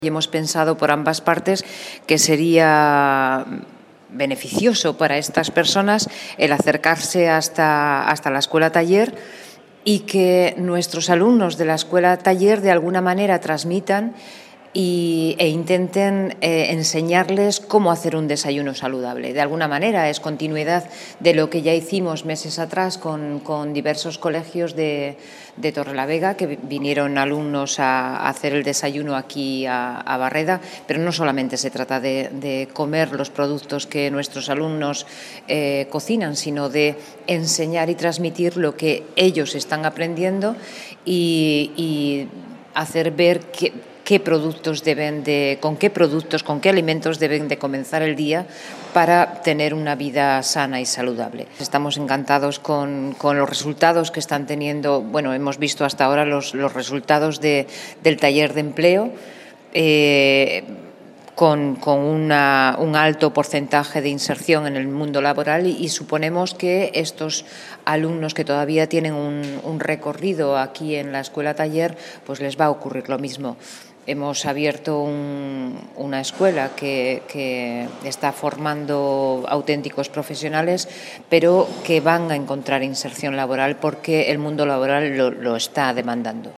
Y hemos pensado por ambas partes que sería beneficioso para estas personas el acercarse hasta la escuela taller y que nuestros alumnos de la escuela taller de alguna manera transmitan e intenten enseñarles cómo hacer un desayuno saludable. De alguna manera es continuidad de lo que ya hicimos meses atrás con diversos colegios de Torrelavega, que vinieron alumnos a hacer el desayuno aquí a Barreda, pero no solamente se trata de comer los productos que nuestros alumnos cocinan, sino de enseñar y transmitir lo que ellos están aprendiendo y hacer ver con qué alimentos deben de comenzar el día para tener una vida sana y saludable. Estamos encantados con los resultados que están teniendo. Bueno, hemos visto hasta ahora los resultados del taller de empleo, con un alto porcentaje de inserción en el mundo laboral y suponemos que estos alumnos que todavía tienen un recorrido aquí en la escuela taller, pues les va a ocurrir lo mismo. Hemos abierto una escuela que está formando auténticos profesionales, pero que van a encontrar inserción laboral porque el mundo laboral lo está demandando.